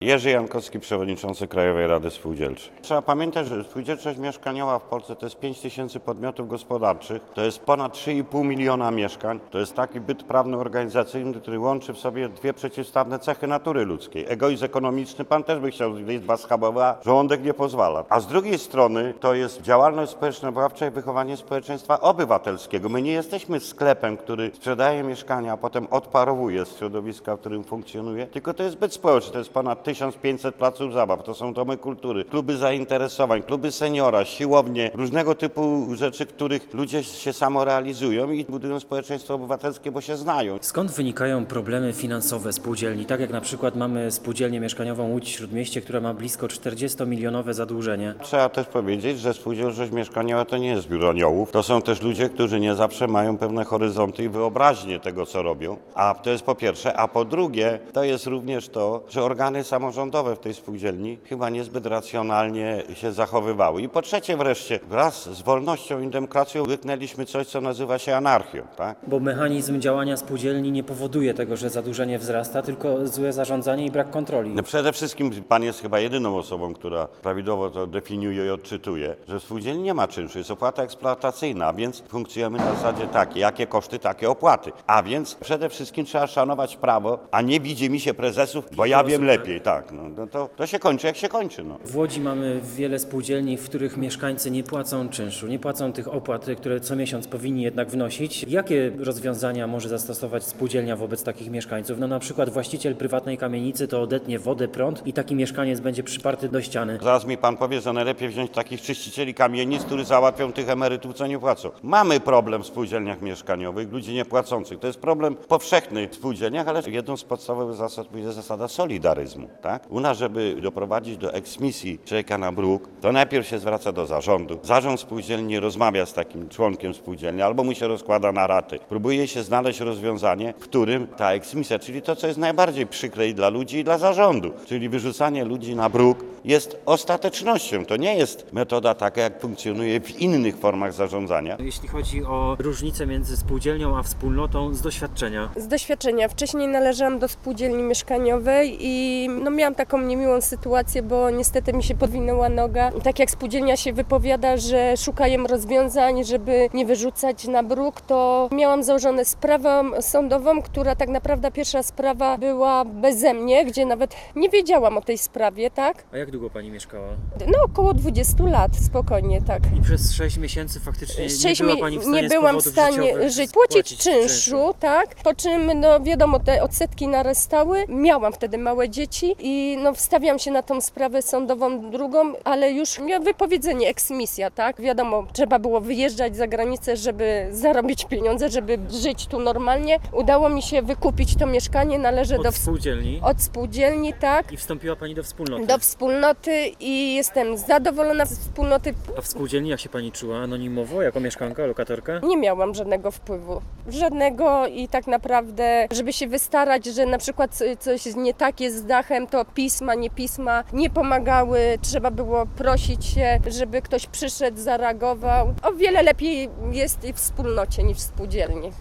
Jerzy Jankowski, przewodniczący Krajowej Rady Spółdzielczej. Trzeba pamiętać, że spółdzielczość mieszkaniowa w Polsce to jest 5 tysięcy podmiotów gospodarczych, to jest ponad 3,5 miliona mieszkań. To jest taki byt prawny organizacyjny, który łączy w sobie dwie przeciwstawne cechy natury ludzkiej. Egoizm ekonomiczny, pan też by chciał liczba schabowa, a żołądek nie pozwala. A z drugiej strony to jest działalność społeczno-wychowawcza i wychowanie społeczeństwa obywatelskiego. My nie jesteśmy sklepem, który sprzedaje mieszkania, a potem odparowuje z środowiska, w którym funkcjonuje, tylko to jest byt społeczny, to jest ponad 1500 placów zabaw, to są domy kultury, kluby zainteresowań, kluby seniora, siłownie, różnego typu rzeczy, których ludzie się samorealizują i budują społeczeństwo obywatelskie, bo się znają. Skąd wynikają problemy finansowe spółdzielni? Tak jak na przykład mamy spółdzielnię mieszkaniową Łódź-Śródmieście, która ma blisko 40-milionowe zadłużenie. Trzeba też powiedzieć, że spółdzielczość mieszkaniowa to nie jest zbiór aniołów. To są też ludzie, którzy nie zawsze mają pewne horyzonty i wyobraźnię tego, co robią. A to jest po pierwsze. A po drugie, to jest również to, że organy samorządowe w tej spółdzielni chyba niezbyt racjonalnie się zachowywały. I po trzecie wreszcie, wraz z wolnością i demokracją łyknęliśmy coś, co nazywa się anarchią. Tak? Bo mechanizm działania spółdzielni nie powoduje tego, że zadłużenie wzrasta, tylko złe zarządzanie i brak kontroli. No przede wszystkim pan jest chyba jedyną osobą, która prawidłowo to definiuje i odczytuje, że w spółdzielni nie ma czynszu, jest opłata eksploatacyjna, a więc funkcjonujemy na zasadzie takiej, jakie koszty, takie opłaty. A więc przede wszystkim trzeba szanować prawo, a nie widzi mi się prezesów, bo ja wiem lepiej. Tak, no to się kończy jak się kończy. No. W Łodzi mamy wiele spółdzielni, w których mieszkańcy nie płacą czynszu, nie płacą tych opłat, które co miesiąc powinni jednak wnosić. Jakie rozwiązania może zastosować spółdzielnia wobec takich mieszkańców? No na przykład właściciel prywatnej kamienicy to odetnie wodę, prąd i taki mieszkaniec będzie przyparty do ściany. Zaraz mi pan powie, że najlepiej wziąć takich czyścicieli kamienic, którzy załatwią tych emerytów, co nie płacą. Mamy problem w spółdzielniach mieszkaniowych, ludzi niepłacących. To jest problem powszechny w spółdzielniach, ale jedną z podstawowych zasad jest zasada solidaryzmu. Tak? U nas, żeby doprowadzić do eksmisji człowieka na bruk, to najpierw się zwraca do zarządu. Zarząd spółdzielni rozmawia z takim członkiem spółdzielni albo mu się rozkłada na raty. Próbuje się znaleźć rozwiązanie, w którym ta eksmisja, czyli to, co jest najbardziej przykre i dla ludzi, i dla zarządu, czyli wyrzucanie ludzi na bruk, jest ostatecznością. To nie jest metoda taka, jak funkcjonuje w innych formach zarządzania. Jeśli chodzi o różnicę między spółdzielnią a wspólnotą z doświadczenia. Z doświadczenia. Wcześniej należałam do spółdzielni mieszkaniowej i miałam taką niemiłą sytuację, bo niestety mi się podwinęła noga. Tak jak spółdzielnia się wypowiada, że szukają rozwiązań, żeby nie wyrzucać na bruk, to miałam założone sprawę sądową, która tak naprawdę pierwsza sprawa była beze mnie, gdzie nawet nie wiedziałam o tej sprawie, tak? A jak długo pani mieszkała? No około 20 lat, spokojnie, tak. I przez 6 miesięcy faktycznie nie była pani w stanie nie byłam w z powodów stanie życiowych żyć, spłacić płacić czynszu, tak? Po czym, wiadomo, te odsetki narastały. Miałam wtedy małe dzieci i wstawiam się na tą sprawę sądową drugą, ale już miała wypowiedzenie, eksmisja, tak? Wiadomo, trzeba było wyjeżdżać za granicę, żeby zarobić pieniądze, żeby żyć tu normalnie. Udało mi się wykupić to mieszkanie, należy od spółdzielni? Od spółdzielni, tak. I wstąpiła pani do wspólnoty? Do wspólnoty i jestem zadowolona z wspólnoty. A w spółdzielni jak się pani czuła? Anonimowo, jako mieszkanka, lokatorka? Nie miałam żadnego wpływu. Żadnego i tak naprawdę, żeby się wystarać, że na przykład coś nie tak jest z dachem, to pisma, nie pomagały. Trzeba było prosić się, żeby ktoś przyszedł, zareagował. O wiele lepiej jest w wspólnocie niż w spółdzielni.